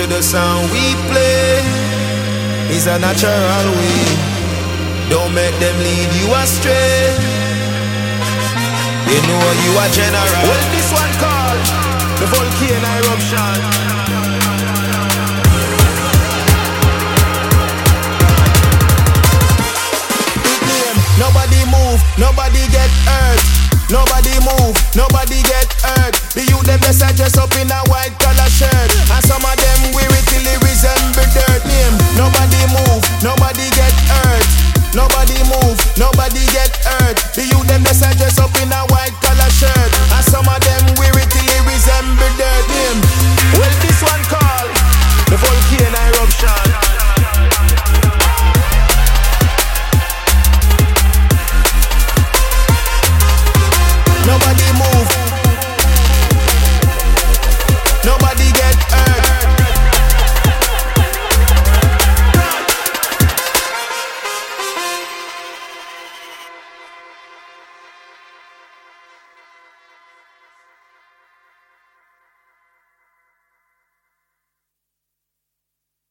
to the sound we play is a natural way. Don't make them lead you astray. You know you are general. Well, this one called the volcano eruption. Nobody move, nobody get hurt. Nobody move, nobody get hurt. The youth them just dress up in a